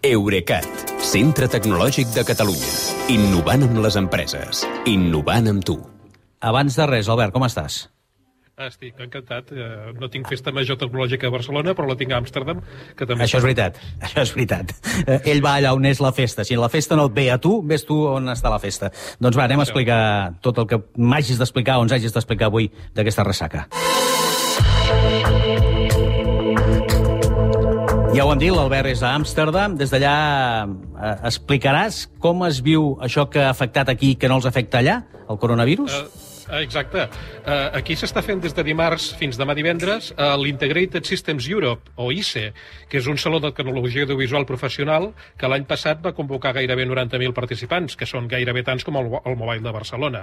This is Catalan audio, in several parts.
Eurecat, centre tecnològic de Catalunya. Innovant amb les empreses. Innovant amb tu. Abans de res, Albert, com estàs? Estic encantat. No tinc festa major tecnològica a Barcelona, però la tinc a Amsterdam, que també... Això és veritat. Ell va allà on és la festa. Si la festa no et ve a tu, ves tu on està la festa. Doncs va, anem a explicar tot el que m'hagis d'explicar o ens hagis d'explicar avui d'aquesta ressaca. Ja ho hem dit, l'Albert és a Amsterdam. Des d'allà explicaràs com es viu això que ha afectat aquí i que no els afecta allà, el coronavirus? Exacte. Aquí s'està fent des de dimarts fins demà divendres l'Integrated Systems Europe, o ISE, que és un saló de tecnologia audiovisual professional que l'any passat va convocar gairebé 90.000 participants, que són gairebé tants com el Mobile de Barcelona.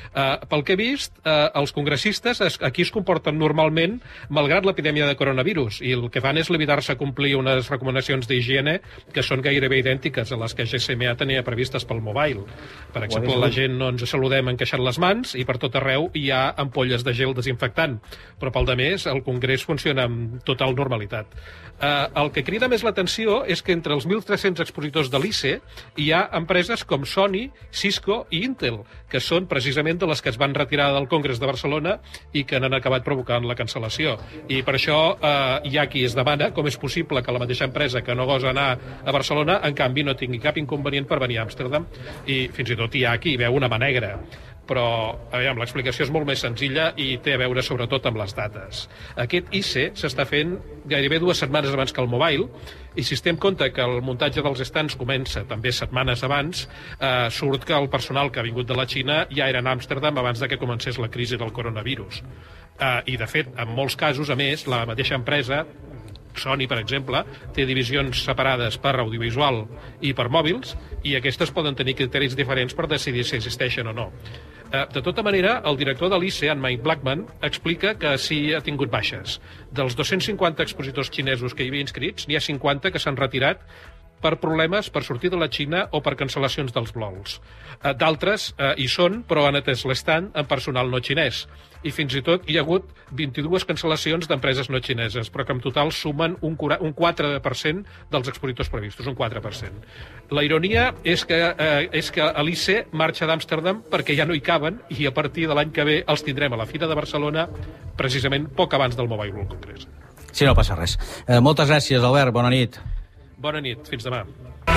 Pel que he vist, els congressistes aquí es comporten normalment malgrat l'epidèmia de coronavirus, i el que fan és limitar-se a complir unes recomanacions d'higiene que són gairebé idèntiques a les que GSMA tenia previstes pel Mobile. Per exemple, la gent no ens saludem encaixant les mans i per tot arreu hi ha ampolles de gel desinfectant, però pel de més el Congrés funciona amb total normalitat. El que crida més l'atenció és que entre els 1.300 expositors de l'ISE hi ha empreses com Sony, Cisco i Intel, que són precisament de les que es van retirar del Congrés de Barcelona i que n'han acabat provocant la cancel·lació. I per això hi ha qui es demana com és possible que la mateixa empresa que no gosa anar a Barcelona, en canvi, no tingui cap inconvenient per venir a Amsterdam, i fins i tot hi ha qui veu una mà negra. Però, l'explicació és molt més senzilla i té a veure sobretot amb les dates. Aquest ISE s'està fent gairebé 2 setmanes abans que el Mobile, i si es té en compte que el muntatge dels stands comença també setmanes abans, surt que el personal que ha vingut de la Xina ja era a Amsterdam abans de que comencés la crisi del coronavirus. I, de fet, en molts casos, a més, la mateixa empresa, Sony, per exemple, té divisions separades per audiovisual i per mòbils, i aquestes poden tenir criteris diferents per decidir si existeixen o no. De tota manera, el director de l'ISE, en Mike Blackman, explica que sí ha tingut baixes. Dels 250 expositors xinesos que hi havia inscrits, n'hi ha 50 que s'han retirat per problemes per sortir de la Xina o per cancel·lacions dels vols. D'altres hi són, però han atès l'estand amb personal no xinès. I fins i tot hi ha hagut 22 cancel·lacions d'empreses no xineses, però que en total sumen un 4% dels expositors previstos, un 4%. La ironia és que l'ISE marxa d'Amsterdam perquè ja no hi caben, i a partir de l'any que ve els tindrem a la Fira de Barcelona, precisament poc abans del Mobile World Congress. Sí, no passa res. Moltes gràcies, Albert. Bona nit. Bona nit. Fins demà.